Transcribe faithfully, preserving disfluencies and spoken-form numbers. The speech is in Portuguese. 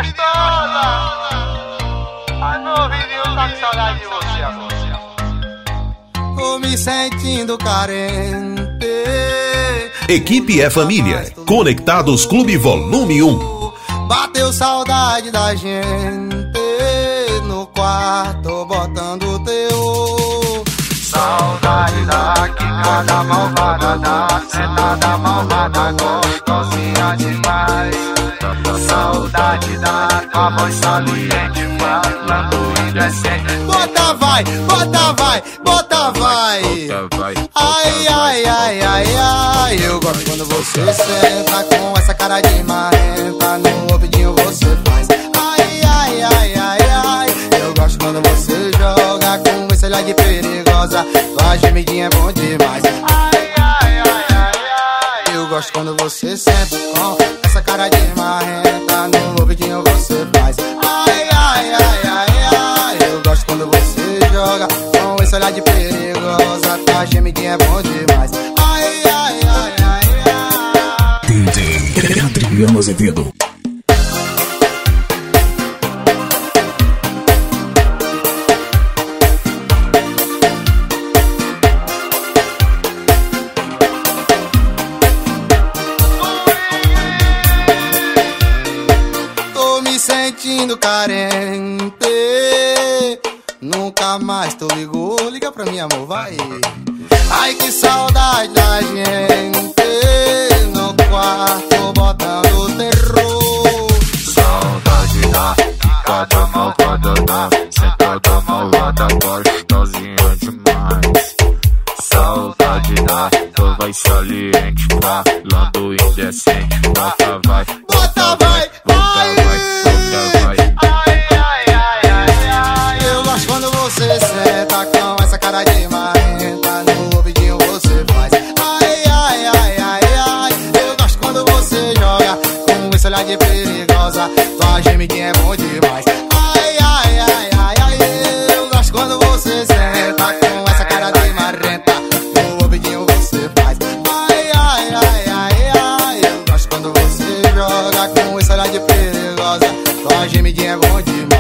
gostosa. Ai, meu ouvidinho tá com saudade de você agora. Tô me sentindo carente. Equipe é família. Conectados Clube Volume um. Bateu saudade da gente no quarto botando teu. Saudade da quicada malvada, da sentada malvada, gostosinha demais. Saudade da tua voz saliente, falando indecente. Bota vai, bota vai, bota vai. Ai, ai, ai, ai, ai. Eu gosto quando você senta com essa cara de marrenta. No ouvidinho você faz. Ai, ai, ai, ai, ai. Eu gosto quando você joga com esse olhar de perigosa. Tua gemidinha é bom demais. Ai, ai, ai, ai, ai. Eu gosto quando você senta com essa cara de marrenta. No ouvidinho você faz. Ai, ai, ai, ai, ai. Eu gosto quando você joga com esse olhar de perigosa. Tua gemidinha é bom demais. Ai, ai, ai, ai, ai. D J Adriano Azevedo. Sentindo carente, nunca mais tu ligou. Liga pra mim, amor, vai. Ai, que saudade da gente no quarto botando terror. Saudade da quicada malvada, da sentada malvada, gostosinha demais. Saudade da tua voz saliente, falando indecente. Bota vai, bota vai, vai. Você senta com essa cara de marrenta. No ouvidinho você faz. Ai, ai, ai, ai, ai. Eu gosto quando você joga com esse olhar de perigosa. Tua gemidinha é bom demais. Ai, ai, ai, ai, ai. Eu gosto quando você senta com essa cara de marrenta. No ouvidinho você faz. Ai, ai, ai, ai, ai. Eu gosto quando você joga com esse olhar de perigosa. Tua gemidinha é bom demais.